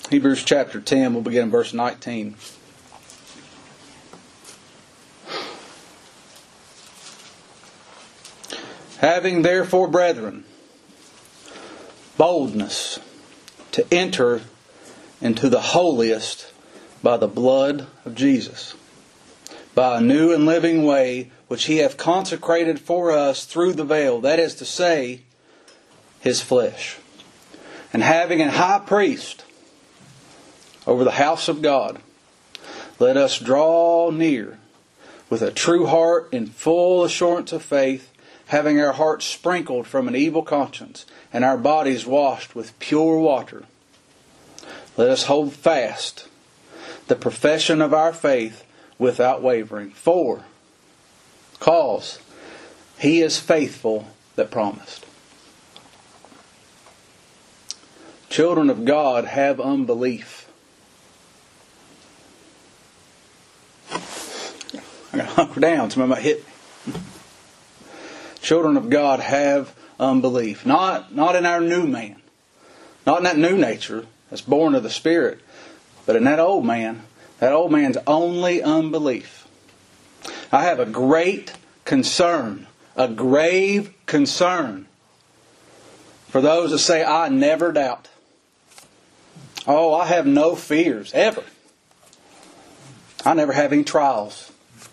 Hebrews chapter 10, we'll begin in verse 19. Having therefore, brethren, boldness to enter into the holiest by the blood of Jesus, by a new and living way which He hath consecrated for us through the veil, that is to say, His flesh. And having an high priest over the house of God, let us draw near with a true heart in full assurance of faith, having our hearts sprinkled from an evil conscience and our bodies washed with pure water. Let us hold fast the profession of our faith without wavering. For cause He is faithful that promised. Children of God have unbelief. I gotta hunker down, somebody might hit me. Children of God have unbelief. Not in our new man. Not in that new nature that's born of the Spirit. But in that old man. That old man's only unbelief. I have a great concern. A grave concern. For those that say, I never doubt. Oh, I have no fears. Ever. I never have any trials.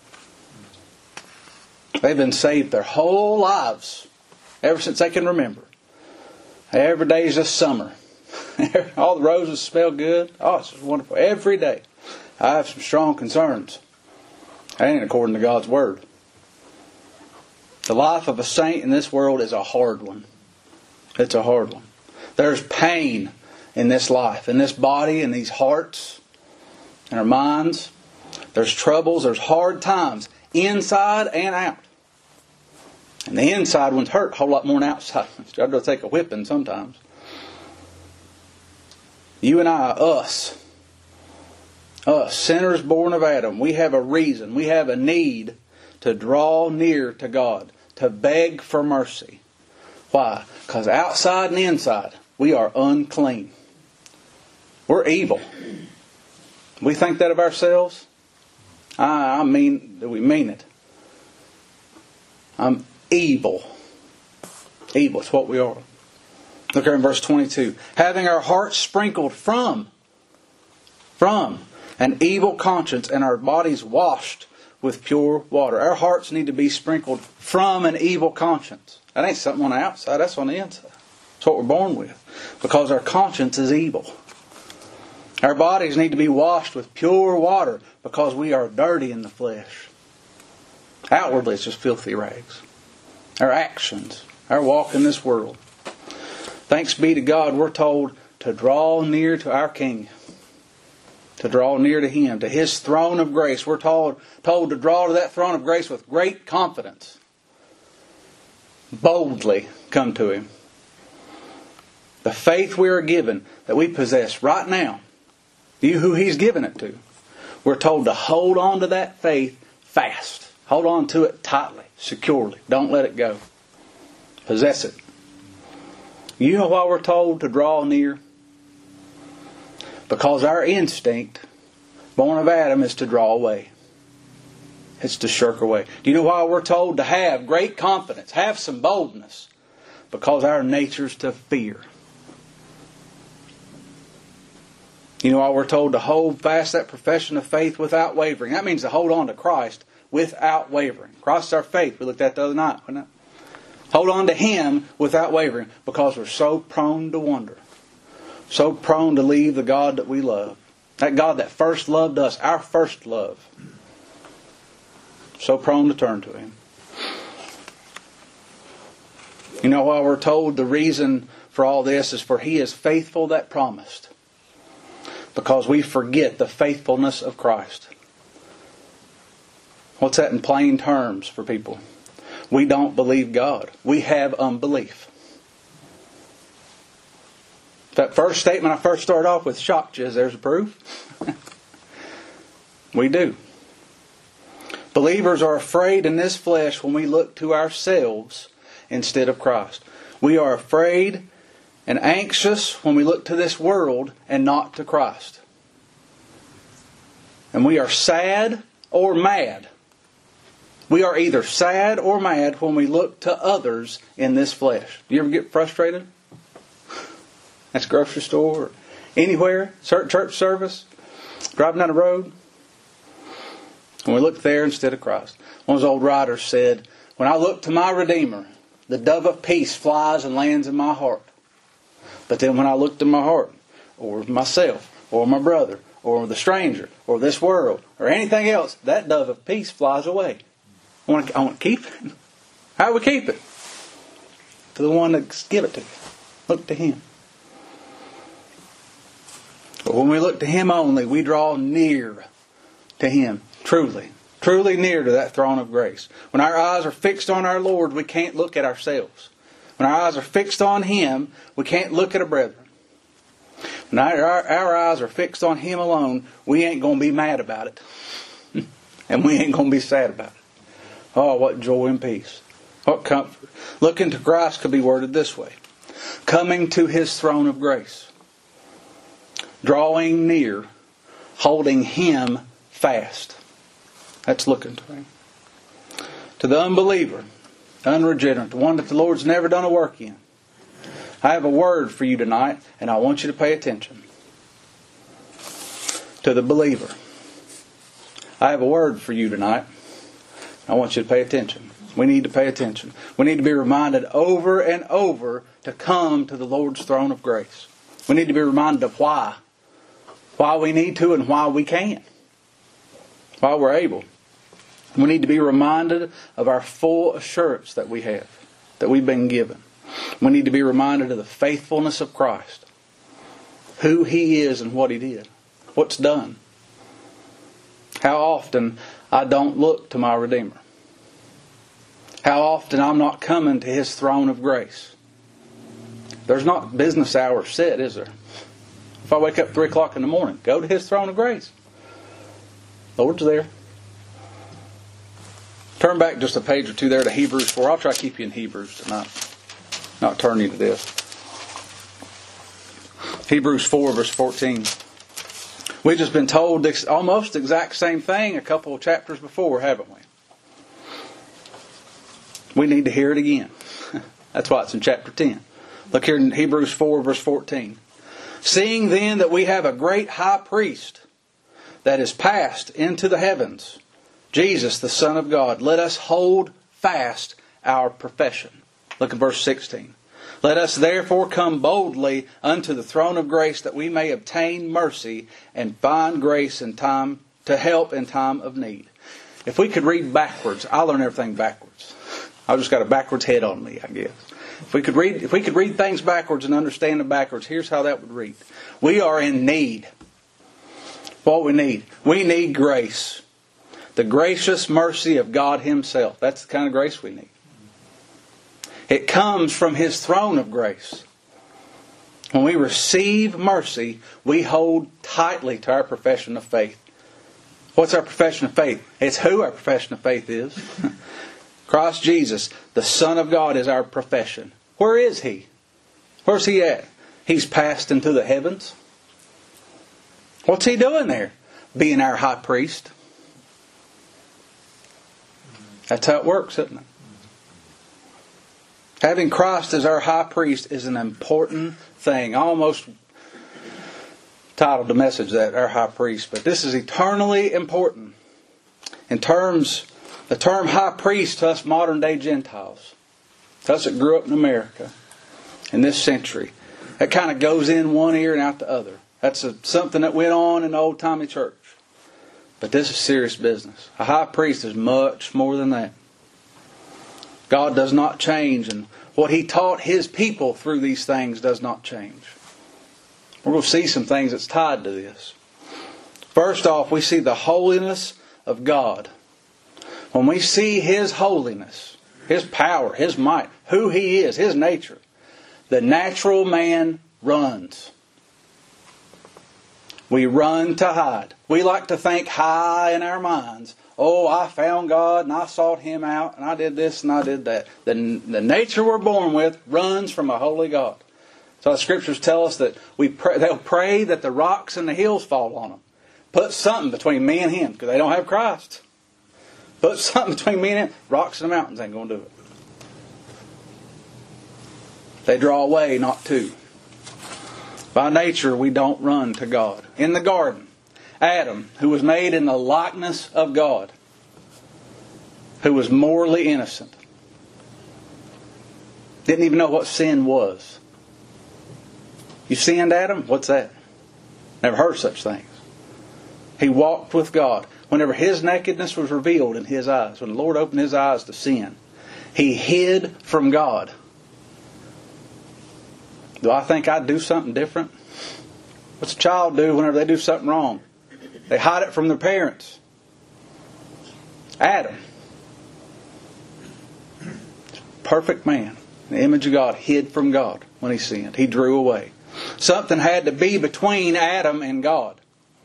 They've been saved their whole lives, ever since they can remember. Every day is just summer. All the roses smell good. Oh, it's just wonderful. Every day. I have some strong concerns. That ain't according to God's Word. The life of a saint in this world is a hard one. It's a hard one. There's pain in this life, in this body, in these hearts, in our minds. There's troubles, there's hard times, inside and out. And the inside ones hurt a whole lot more than outside ones. I've got to take a whipping sometimes. You and I, us, sinners born of Adam, we have a reason, we have a need to draw near to God, to beg for mercy. Why? Because outside and inside, we are unclean. We're evil. We think that of ourselves? I mean that we mean it. I'm evil. Evil is what we are. Look here in verse 22. Having our hearts sprinkled from an evil conscience and our bodies washed with pure water. Our hearts need to be sprinkled from an evil conscience. That ain't something on the outside, that's on the inside. That's what we're born with. Because our conscience is evil. Our bodies need to be washed with pure water because we are dirty in the flesh. Outwardly it's just filthy rags. Our actions, our walk in this world. Thanks be to God, we're told to draw near to our King. To draw near to Him, to His throne of grace. We're told to draw to that throne of grace with great confidence. Boldly come to Him. The faith we are given, that we possess right now, you who He's given it to, we're told to hold on to that faith fast. Hold on to it tightly, securely. Don't let it go. Possess it. You know why we're told to draw near? Because our instinct, born of Adam, is to draw away. It's to shirk away. Do you know why we're told to have great confidence, have some boldness? Because our nature's to fear. You know why we're told to hold fast that profession of faith without wavering? That means to hold on to Christ without wavering. Christ is our faith. We looked at the other night, wasn't it? Hold on to Him without wavering because we're so prone to wander. So prone to leave the God that we love. That God that first loved us, our first love. So prone to turn to Him. You know why we're told the reason for all this is for He is faithful that promised. Because we forget the faithfulness of Christ. What's that in plain terms for people? We don't believe God. We have unbelief. That first statement I first started off with shocked you. There's a proof. We do. Believers are afraid in this flesh when we look to ourselves instead of Christ. We are afraid and anxious when we look to this world and not to Christ. And we are sad or mad. We are either sad or mad when we look to others in this flesh. Do you ever get frustrated? That's grocery store, or anywhere, church service, driving down the road. And we look there instead of Christ. One of those old writers said, when I look to my Redeemer, the dove of peace flies and lands in my heart. But then when I look to my heart, or myself, or my brother, or the stranger, or this world, or anything else, that dove of peace flies away. I want to keep it. How do we keep it? To the one that's give it to you. Look to Him. But when we look to Him only, we draw near to Him. Truly near to that throne of grace. When our eyes are fixed on our Lord, we can't look at ourselves. When our eyes are fixed on Him, we can't look at a brethren. When our eyes are fixed on Him alone, we ain't going to be mad about it. And we ain't going to be sad about it. Oh, what joy and peace. What comfort. Looking to Christ could be worded this way. Coming to His throne of grace. Drawing near. Holding Him fast. That's looking to Him. To the unbeliever, unregenerate, the one that the Lord's never done a work in, I have a word for you tonight, and I want you to pay attention. To the believer, I have a word for you tonight. I want you to pay attention. We need to pay attention. We need to be reminded over and over to come to the Lord's throne of grace. We need to be reminded of why. Why we need to and why we can. Why we're able. We need to be reminded of our full assurance that we have, that we've been given. We need to be reminded of the faithfulness of Christ. Who He is and what He did. What's done. How often I don't look to my Redeemer. How often I'm not coming to His throne of grace. There's not business hours set, is there? If I wake up 3 o'clock in the morning, go to His throne of grace. Lord's there. Turn back just a page or two there to Hebrews 4. I'll try to keep you in Hebrews tonight. Not turn you to this. Hebrews 4 verse 14. We've just been told this almost exact same thing a couple of chapters before, haven't we? We need to hear it again. That's why it's in chapter 10. Look here in Hebrews 4 verse 14. Seeing then that we have a great high priest that is passed into the heavens, Jesus, the Son of God, let us hold fast our profession. Look at verse 16. Let us therefore come boldly unto the throne of grace that we may obtain mercy and find grace in time to help in time of need. If we could read backwards, I learn everything backwards. I've just got a backwards head on me, I guess. If we could read things backwards and understand them backwards, here's how that would read. We are in need. What we need? We need grace. The gracious mercy of God Himself. That's the kind of grace we need. It comes from His throne of grace. When we receive mercy, we hold tightly to our profession of faith. What's our profession of faith? It's who our profession of faith is. Christ Jesus, the Son of God, is our profession. Where is He? Where's He at? He's passed into the heavens. What's He doing there? Being our high priest. That's how it works, isn't it? Having Christ as our high priest is an important thing. I almost titled the message that, our high priest, but this is eternally important. The term high priest to us modern day Gentiles, to us that grew up in America in this century, that kind of goes in one ear and out the other. That's something that went on in the old timey church. But this is serious business. A high priest is much more than that. God does not change, and what He taught His people through these things does not change. We're going to see some things that's tied to this. First off, we see the holiness of God. When we see His holiness, His power, His might, who He is, His nature, the natural man runs. We run to hide. We like to think high in our minds. Oh, I found God and I sought Him out and I did this and I did that. The nature we're born with runs from a holy God. So the Scriptures tell us that they'll pray that the rocks and the hills fall on them. Put something between me and Him, because they don't have Christ. Put something between me and Him. Rocks and the mountains ain't going to do it. They draw away, not to. By nature, we don't run to God. In the garden, Adam, who was made in the likeness of God, who was morally innocent, didn't even know what sin was. You sinned, Adam? What's that? Never heard of such things. He walked with God. Whenever his nakedness was revealed in his eyes, when the Lord opened his eyes to sin, he hid from God. Do I think I'd do something different? What's a child do whenever they do something wrong? They hide it from their parents. Adam, perfect man, the image of God, hid from God when he sinned. He drew away. Something had to be between Adam and God.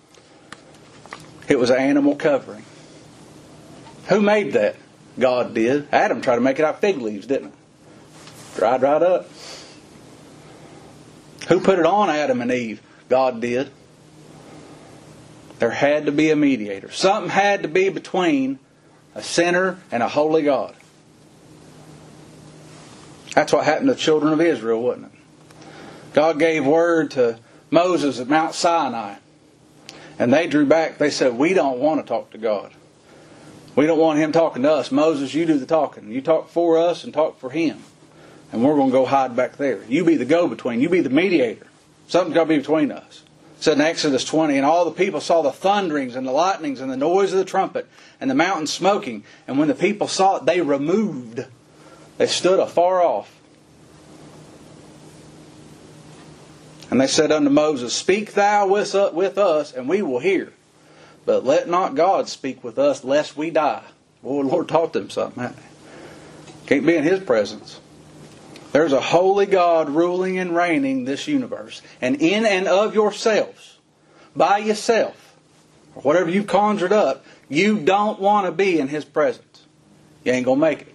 It was an animal covering. Who made that? God did. Adam tried to make it out of fig leaves, didn't it? Dried right up. Who put it on Adam and Eve? God did. There had to be a mediator. Something had to be between a sinner and a holy God. That's what happened to the children of Israel, wasn't it? God gave word to Moses at Mount Sinai. And they drew back. They said, we don't want to talk to God. We don't want Him talking to us. Moses, you do the talking. You talk for us and talk for Him. And we're going to go hide back there. You be the go-between. You be the mediator. Something's got to be between us. It said in Exodus 20, and all the people saw the thunderings and the lightnings and the noise of the trumpet and the mountain smoking. And when the people saw it, they removed. They stood afar off. And they said unto Moses, speak thou with us, and we will hear. But let not God speak with us, lest we die. Boy, the Lord taught them something. Can't be in His presence. There's a holy God ruling and reigning this universe. And in and of yourselves, by yourself, or whatever you've conjured up, you don't want to be in His presence. You ain't going to make it.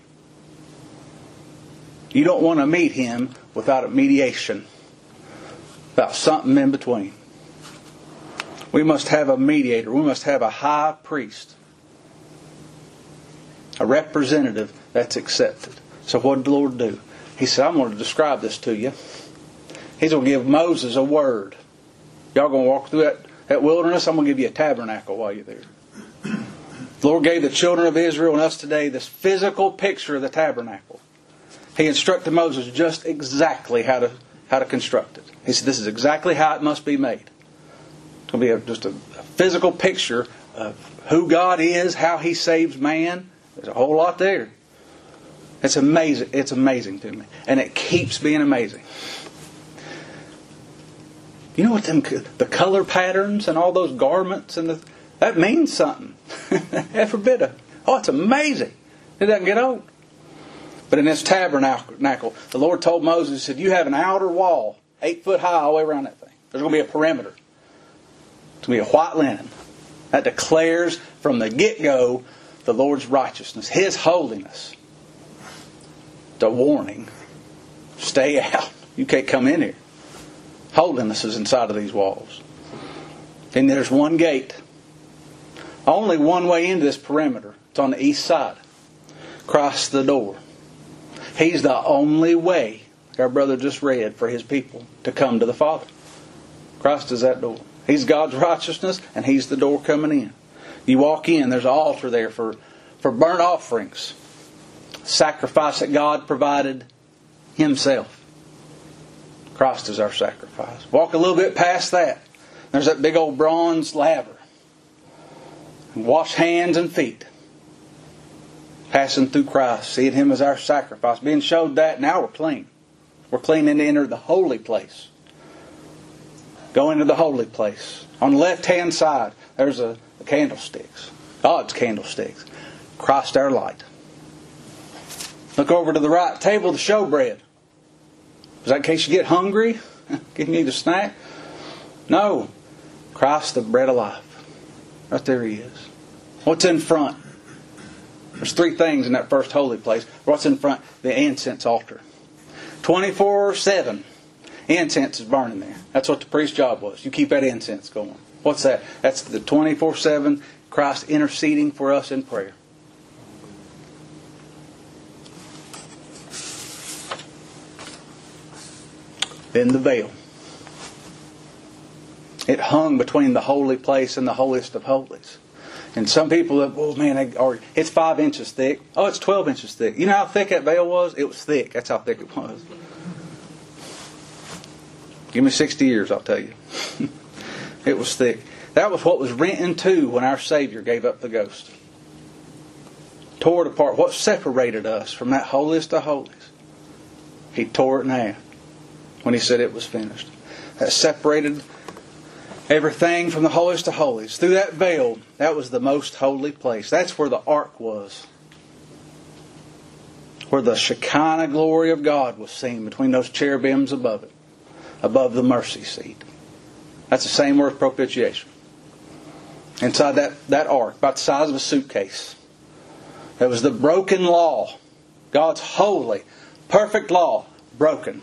You don't want to meet Him without a mediation. About something in between. We must have a mediator. We must have a high priest. A representative that's accepted. So what did the Lord do? He said, I'm going to describe this to you. He's going to give Moses a word. Y'all going to walk through that wilderness? I'm going to give you a tabernacle while you're there. The Lord gave the children of Israel and us today this physical picture of the tabernacle. He instructed Moses just exactly how to construct it. He said, this is exactly how it must be made. It's going to be just a physical picture of who God is, how He saves man. There's a whole lot there. It's amazing. It's amazing to me. And it keeps being amazing. You know what the color patterns and all those garments and that means something. Every bit of it. Oh, it's amazing. It doesn't get old. But in this tabernacle, the Lord told Moses, He said, you have an outer wall, 8 foot high all the way around that thing. There's going to be a perimeter. It's going to be a white linen. That declares from the get-go the Lord's righteousness, His holiness. It's a warning. Stay out. You can't come in here. Holiness is inside of these walls. And there's one gate. Only one way into this perimeter. It's on the east side. Christ's the door. He's the only way, like our brother just read, for His people to come to the Father. Christ is that door. He's God's righteousness, and He's the door coming in. You walk in, there's an altar there for burnt offerings. Sacrifice that God provided Himself. Christ is our sacrifice. Walk a little bit past that. There's that big old bronze laver. And wash hands and feet. Passing through Christ, seeing Him as our sacrifice. Being showed that, now we're clean. We're clean and to enter the holy place. Go into the holy place. On the left-hand side, there's the candlesticks. God's candlesticks. Christ our light. Look over to the right, table of the showbread. Is that in case you get hungry? Give you a snack? No. Christ the bread of life. Right there He is. What's in front? There's 3 things in that first holy place. What's in front? The incense altar. 24/7. Incense is burning there. That's what the priest's job was. You keep that incense going. What's that? That's the 24/7 Christ interceding for us in prayer. Then the veil. It hung between the holy place and the holiest of holies. And some people, it's 5 inches thick. Oh, it's 12 inches thick. You know how thick that veil was? It was thick. That's how thick it was. Give me 60 years, I'll tell you. It was thick. That was what was rent in two when our Savior gave up the ghost. Tore it apart. What separated us from that holiest of holies? He tore it in half when He said it was finished. That separated everything from the holiest of holies. Through that veil, that was the most holy place. That's where the ark was. Where the Shekinah glory of God was seen between those cherubims above it. Above the mercy seat. That's the same word, propitiation. Inside that ark, about the size of a suitcase. There was the broken law. God's holy, perfect law, broken.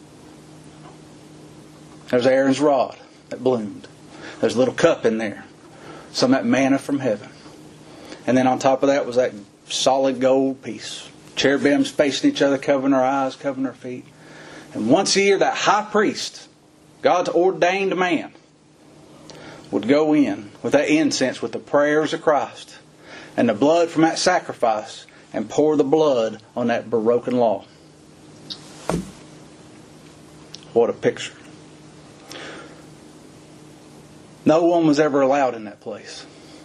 There's Aaron's rod that bloomed. There's a little cup in there. Some of that manna from heaven. And then on top of that was that solid gold piece. Cherubims facing each other, covering their eyes, covering their feet. And once a year, that high priest, God's ordained man, would go in with that incense, with the prayers of Christ, and the blood from that sacrifice, and pour the blood on that broken law. What a picture. No one was ever allowed in that place,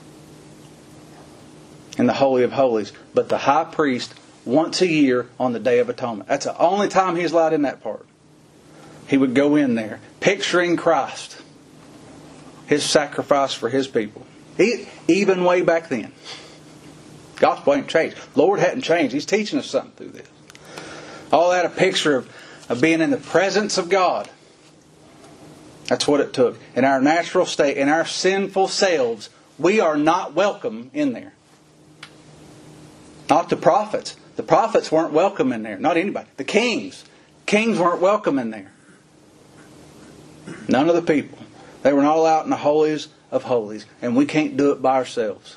in the Holy of Holies, but the high priest once a year on the Day of Atonement. That's the only time he's allowed in that part. He would go in there, picturing Christ, His sacrifice for His people. Even way back then. Gospel ain't changed. Lord hadn't changed. He's teaching us something through this. All that a picture of being in the presence of God. That's what it took. In our natural state, in our sinful selves, we are not welcome in there. Not the prophets. The prophets weren't welcome in there. Not anybody. The kings. Kings weren't welcome in there. None of the people. They were not allowed in the holies of holies. And we can't do it by ourselves.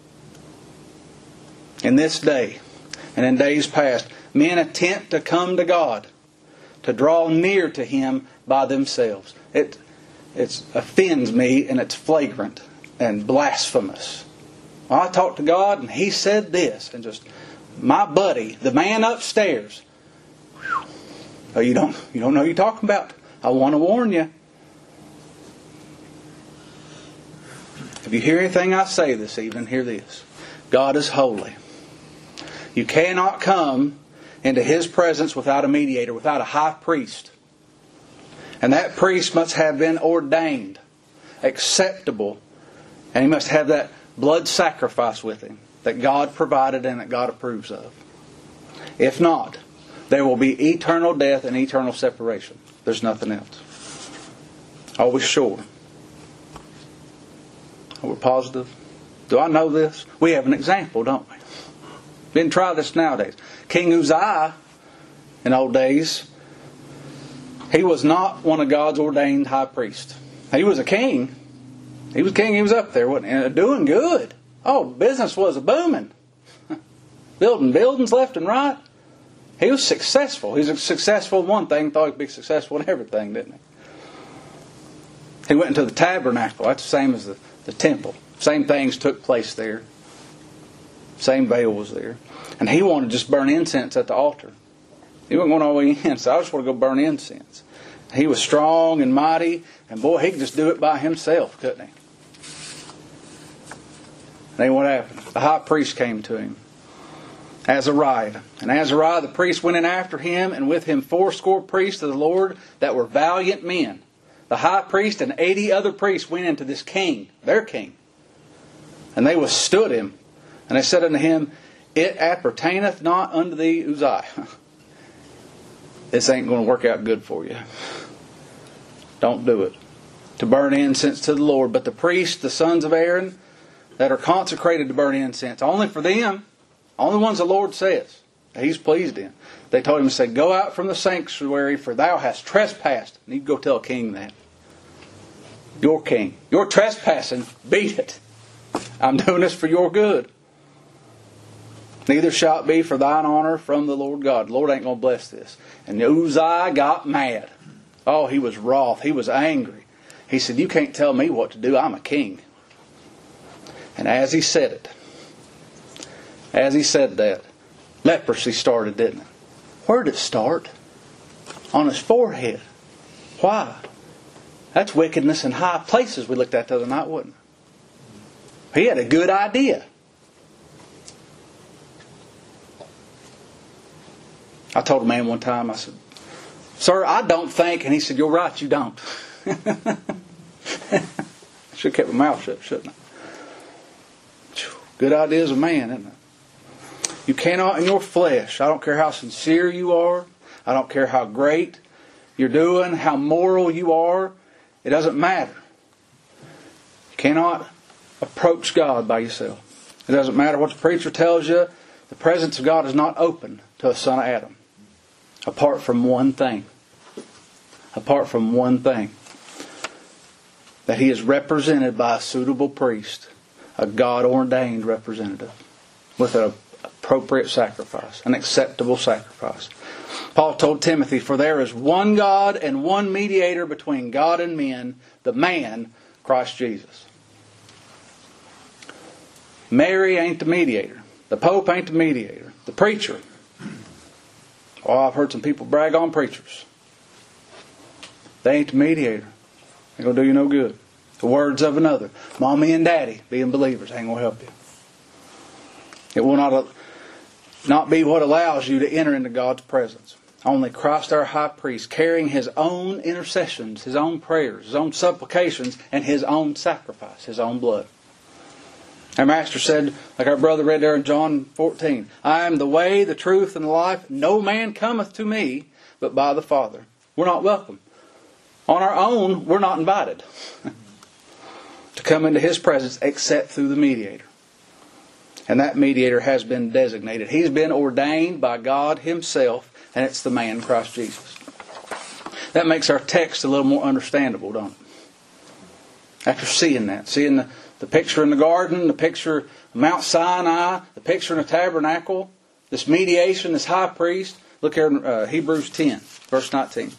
In this day, and in days past, men attempt to come to God, to draw near to Him by themselves. It offends me, and it's flagrant and blasphemous. Well, I talked to God and He said this, and just my buddy, the man upstairs. Oh, you don't know what you're talking about. I want to warn you. If you hear anything I say this evening, hear this. God is holy. You cannot come into His presence without a mediator, without a high priest. And that priest must have been ordained, acceptable, and he must have that blood sacrifice with him that God provided and that God approves of. If not, there will be eternal death and eternal separation. There's nothing else. Are we sure? Are we positive? Do I know this? We have an example, don't we? Didn't try this nowadays. King Uzziah, in old days, he was not one of God's ordained high priests. He was a king. He was king. He was up there, wasn't he? Doing good. Oh, business was booming. Building buildings left and right. He was successful. He was successful in one thing, thought he'd be successful in everything, didn't he? He went into the tabernacle. That's the same as the temple. Same things took place there. Same veil was there. And he wanted to just burn incense at the altar. He wasn't going all the way in, so I just want to go burn incense. He was strong and mighty, and boy, he could just do it by himself, couldn't he? Then what happened? The high priest came to him, Azariah. And Azariah the priest went in after him, and with him 80 priests of the Lord that were valiant men. The high priest and 80 other priests went into this king, their king. And they withstood him. And they said unto him, It appertaineth not unto thee, Uzziah. This ain't going to work out good for you. Don't do it. To burn incense to the Lord. But the priests, the sons of Aaron, that are consecrated to burn incense, only for them, only ones the Lord says. He's pleased in. They told him to say, go out from the sanctuary, for thou hast trespassed. And he'd go tell a king that. Your king. You're trespassing. Beat it. I'm doing this for your good. Neither shall it be for thine honor from the Lord God. The Lord ain't going to bless this. And Uzziah got mad. Oh, he was wroth. He was angry. He said, you can't tell me what to do. I'm a king. And as he said it, as he said that, leprosy started, didn't it? Where did it start? On his forehead. Why? That's wickedness in high places we looked at the other night, wasn't it? He had a good idea. I told a man one time, I said, sir, I don't think, and he said, you're right, you don't. I should have kept my mouth shut, shouldn't I? Good ideas of man, isn't it? You cannot in your flesh, I don't care how sincere you are, I don't care how great you're doing, how moral you are, it doesn't matter. You cannot approach God by yourself. It doesn't matter what the preacher tells you, the presence of God is not open to a son of Adam. Apart from one thing. Apart from one thing. That he is represented by a suitable priest. A God-ordained representative. With an appropriate sacrifice. An acceptable sacrifice. Paul told Timothy, for there is one God and one mediator between God and men, the man, Christ Jesus. Mary ain't the mediator. The Pope ain't the mediator. The preacher. Oh, I've heard some people brag on preachers. They ain't the mediator. Ain't going to do you no good. The words of another. Mommy and Daddy, being believers, ain't going to help you. It will not be what allows you to enter into God's presence. Only Christ our high priest, carrying His own intercessions, His own prayers, His own supplications, and His own sacrifice, His own blood. Our Master said, like our brother read there in John 14, I am the way, the truth, and the life. No man cometh to me but by the Father. We're not welcome. On our own, we're not invited to come into His presence except through the mediator. And that mediator has been designated. He's been ordained by God Himself, and it's the man, Christ Jesus. That makes our text a little more understandable, don't it? After seeing that, seeing the picture in the garden, the picture of Mount Sinai, the picture in the tabernacle, this mediation, this high priest. Look here in Hebrews 10, verse 19.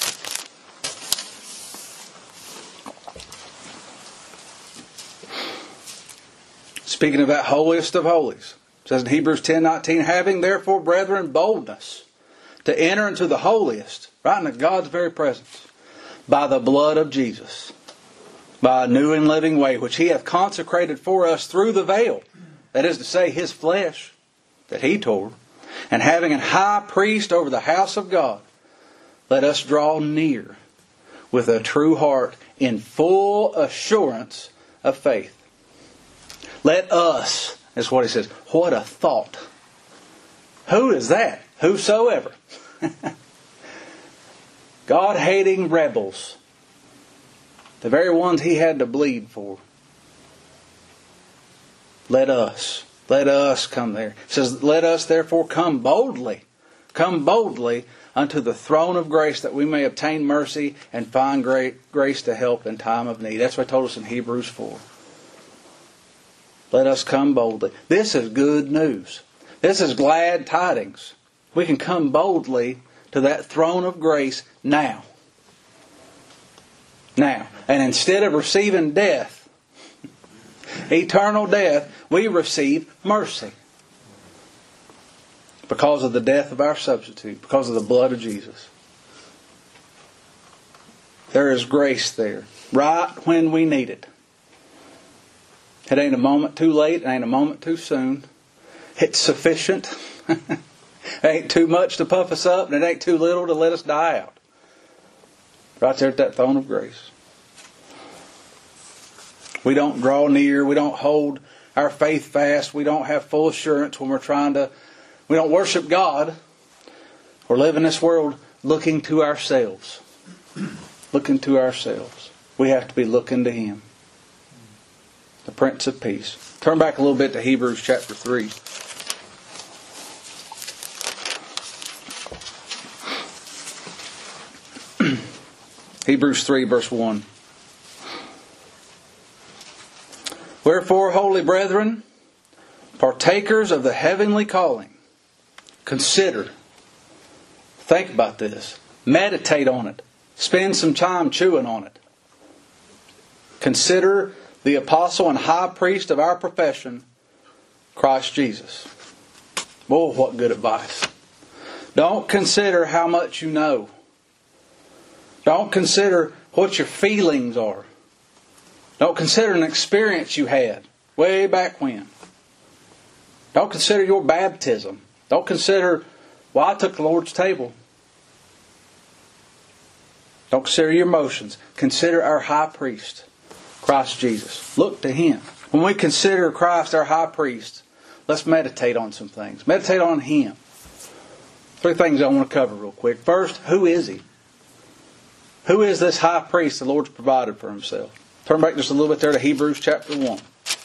Speaking of that holiest of holies. It says in Hebrews 10:19, having therefore, brethren, boldness to enter into the holiest, right into God's very presence, by the blood of Jesus. By a new and living way, which He hath consecrated for us through the veil. That is to say, His flesh that He tore. And having an high priest over the house of God, let us draw near with a true heart in full assurance of faith. Let us, is what He says. What a thought. Who is that? Whosoever. God-hating rebels. The very ones He had to bleed for. Let us come there. It says, let us therefore come boldly unto the throne of grace, that we may obtain mercy and find great grace to help in time of need. That's what He told us in Hebrews 4. Let us come boldly. This is good news. This is glad tidings. We can come boldly to that throne of grace now. Now, and instead of receiving death, eternal death, we receive mercy. Because of the death of our substitute, because of the blood of Jesus. There is grace there, right when we need it. It ain't a moment too late, it ain't a moment too soon. It's sufficient. It ain't too much to puff us up, and it ain't too little to let us die out. Right there at that throne of grace. We don't draw near. We don't hold our faith fast. We don't have full assurance when we don't worship God. We're living this world looking to ourselves. Looking to ourselves. We have to be looking to Him. The Prince of Peace. Turn back a little bit to Hebrews chapter 3. Hebrews 3, verse 1. Wherefore, holy brethren, partakers of the heavenly calling, consider. Think about this. Meditate on it. Spend some time chewing on it. Consider the apostle and high priest of our profession, Christ Jesus. Oh, what good advice. Don't consider how much you know. Don't consider what your feelings are. Don't consider an experience you had way back when. Don't consider your baptism. Don't consider, well, I took the Lord's table. Don't consider your emotions. Consider our high priest, Christ Jesus. Look to Him. When we consider Christ our high priest, let's meditate on some things. Meditate on Him. 3 things I want to cover real quick. First, who is He? Who is this high priest the Lord's provided for Himself? Turn back just a little bit there to Hebrews chapter 1.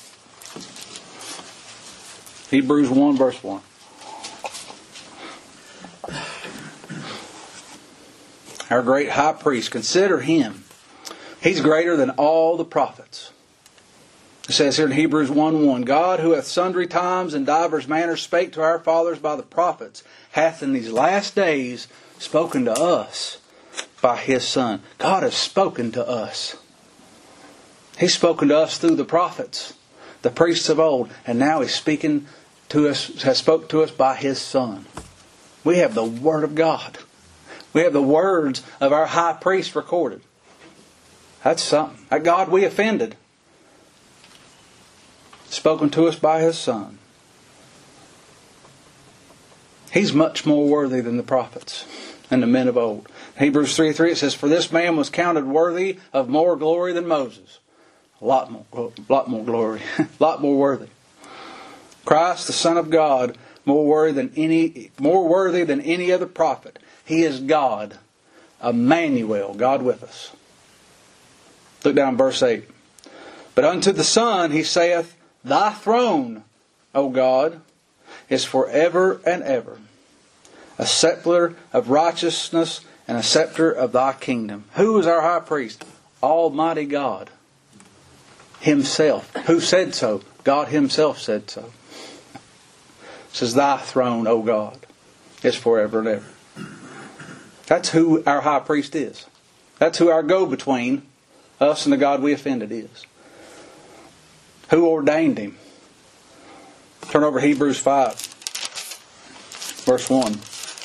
Hebrews 1 verse 1. Our great high priest, consider Him. He's greater than all the prophets. It says here in Hebrews 1:1, God, who hath sundry times and divers manners spake to our fathers by the prophets, hath in these last days spoken to us by His Son. God has spoken to us. He's spoken to us through the prophets, the priests of old, and now He's speaking to us, has spoken to us by His Son. We have the Word of God. We have the words of our high priest recorded. That's something. That God we offended, spoken to us by His Son. He's much more worthy than the prophets and the men of old. Hebrews 3:3 it says, for this man was counted worthy of more glory than Moses. A lot more glory. A lot more worthy. Christ, the Son of God, more worthy than any other prophet. He is God, Emmanuel, God with us. Look down verse 8. But unto the Son He saith, Thy throne, O God, is forever and ever. A scepter of righteousness and a scepter of Thy kingdom. Who is our high priest? Almighty God Himself. Who said so? God Himself said so. It says, Thy throne, O God, is forever and ever. That's who our high priest is. That's who our go-between, us and the God we offended, is. Who ordained Him? Turn over Hebrews 5, verse 1.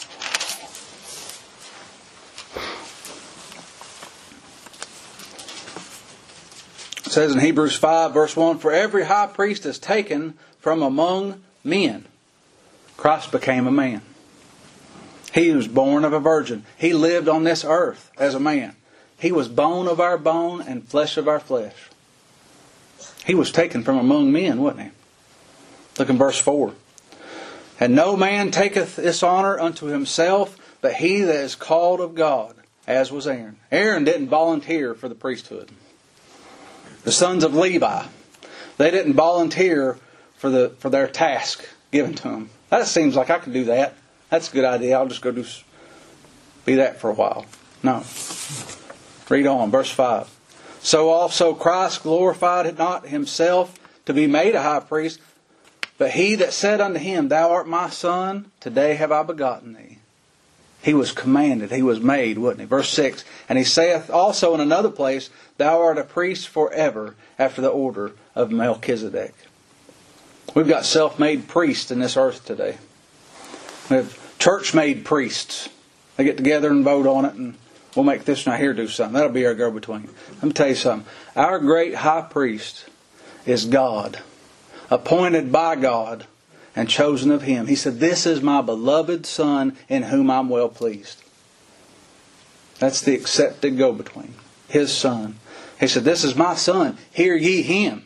It says in Hebrews 5, verse 1, for every high priest is taken from among men. Christ became a man. He was born of a virgin. He lived on this earth as a man. He was bone of our bone and flesh of our flesh. He was taken from among men, wasn't He? Look in verse 4. And no man taketh this honor unto himself, but he that is called of God, as was Aaron. Aaron didn't volunteer for the priesthood. The sons of Levi, they didn't volunteer for their task given to them. That seems like I could do that. That's a good idea. I'll just go be that for a while. No. Read on, verse 5. So also Christ glorified not Himself to be made a high priest, but He that said unto Him, Thou art my Son, today have I begotten Thee. He was commanded, He was made, wasn't He? Verse 6. And He saith also in another place, Thou art a priest forever, after the order of Melchizedek. We've got self-made priests in this earth today. We have church-made priests. They get together and vote on it, and we'll make this one here do something. That'll be our go-between. Let me tell you something. Our great high priest is God, appointed by God and chosen of Him. He said, This is my beloved Son in whom I'm well pleased. That's the accepted go-between. His Son. He said, This is my Son. Hear ye Him.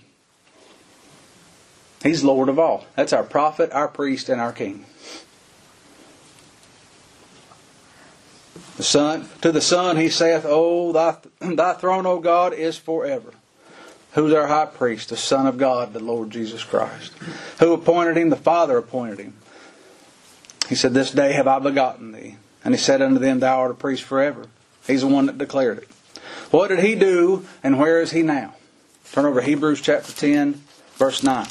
He's Lord of all. That's our prophet, our priest, and our king. To the Son He saith, Oh, thy throne, O God, is forever. Who's our high priest? The Son of God, the Lord Jesus Christ. Who appointed Him? The Father appointed Him. He said, This day have I begotten Thee. And He said unto them, Thou art a priest forever. He's the one that declared it. What did he do and where is he now? Turn over to Hebrews chapter 10, verse 9.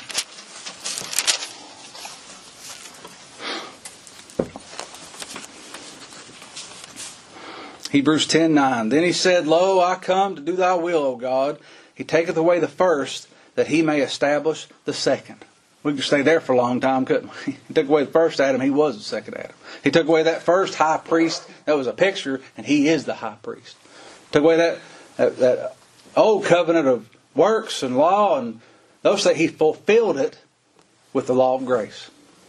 Hebrews 10:9. Then he said, Lo, I come to do thy will, O God. He taketh away the first, that he may establish the second. We could stay there for a long time, couldn't we? He took away the first Adam, he was the second Adam. He took away that first high priest, that was a picture, and he is the high priest. Took away that old covenant of works and law, and those things, he fulfilled it with the law of grace.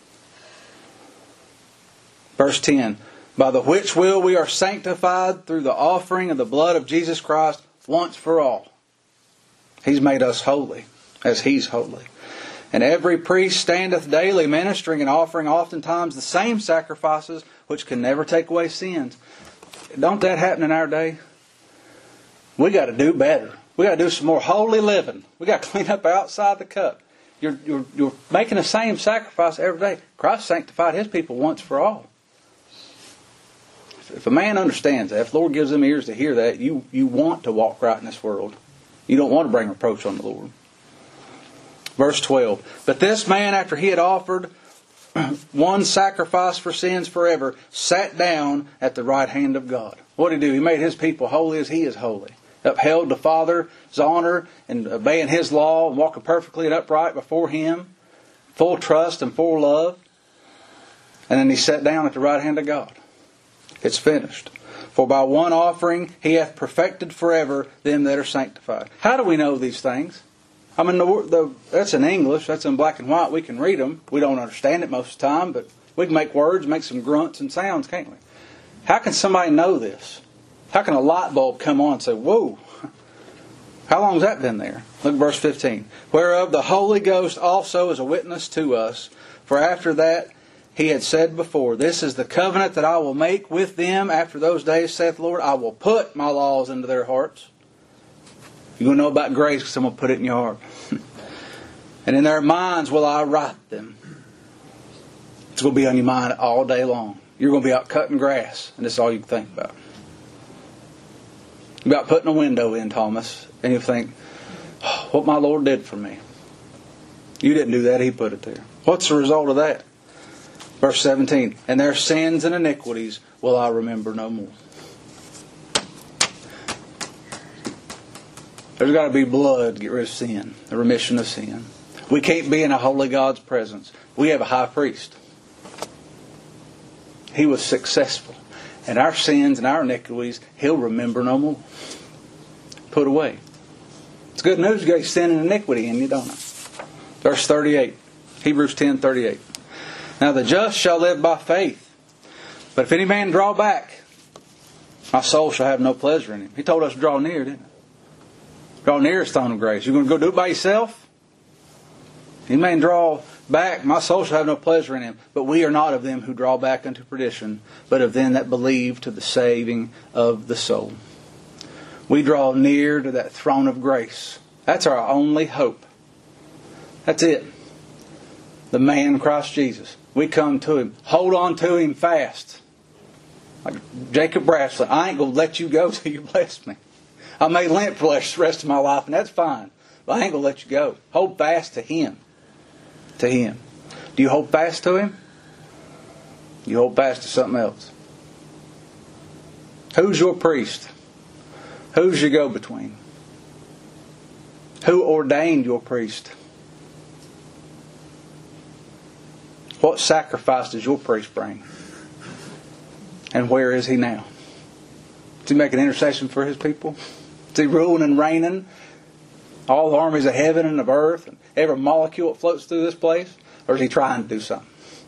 Verse 10. By the which will we are sanctified through the offering of the blood of Jesus Christ once for all. He's made us holy, as He's holy. And every priest standeth daily ministering and offering oftentimes the same sacrifices which can never take away sins. Don't that happen in our day? We got to do better. We got to do some more holy living. We got to clean up outside the cup. You're making the same sacrifice every day. Christ sanctified His people once for all. If a man understands that, if the Lord gives them ears to hear that, you want to walk right in this world. You don't want to bring reproach on the Lord. Verse 12. But this man, after he had offered one sacrifice for sins forever, sat down at the right hand of God. What did He do? He made His people holy as He is holy. Upheld the Father's honor and obeying His law and walking perfectly and upright before Him. Full trust and full love. And then He sat down at the right hand of God. It's finished. For by one offering He hath perfected forever them that are sanctified. How do we know these things? I mean, that's in English. That's in black and white. We can read them. We don't understand it most of the time, but we can make words, make some grunts and sounds, can't we? How can somebody know this? How can a light bulb come on and say, whoa, how long has that been there? Look at verse 15. Whereof the Holy Ghost also is a witness to us. For after that He had said before, This is the covenant that I will make with them after those days, saith the Lord. I will put my laws into their hearts. You're going to know about grace because I'm going to put it in your heart. And in their minds will I write them. It's going to be on your mind all day long. You're going to be out cutting grass, and this is all you can think about. About putting a window in, Thomas, and you think, oh, what my Lord did for me. You didn't do that, He put it there. What's the result of that? Verse 17, and their sins and iniquities will I remember no more. There's got to be blood to get rid of sin, the remission of sin. We can't be in a holy God's presence. We have a high priest. He was successful. And our sins and our iniquities, He'll remember no more. Put away. It's good news. You got sin and iniquity in you, don't it? Verse 38. Hebrews 10:38. Now the just shall live by faith. But if any man draw back, my soul shall have no pleasure in him. He told us to draw near, didn't He? Draw near His throne of grace. You're going to go do it by yourself? Any man draw back, my soul shall have no pleasure in him. But we are not of them who draw back unto perdition, but of them that believe to the saving of the soul. We draw near to that throne of grace. That's our only hope. That's it. The man Christ Jesus. We come to Him. Hold on to Him fast. Like Jacob Braslin, I ain't going to let you go till you bless me. I may limp for the rest of my life, and that's fine. But I ain't going to let you go. Hold fast to Him. To Him. Do you hold fast to Him? You hold fast to something else. Who's your priest? Who's your go-between? Who ordained your priest? What sacrifice does your priest bring? And where is he now? Is he making intercession for his people? Is he ruling and reigning all the armies of heaven and of earth and every molecule that floats through this place? Or is he trying to do something?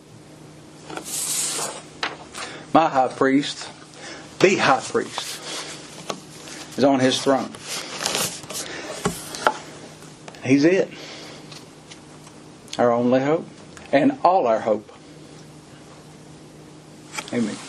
My high priest, the high priest, is on his throne. He's it. Our only hope. And all our hope. Amen.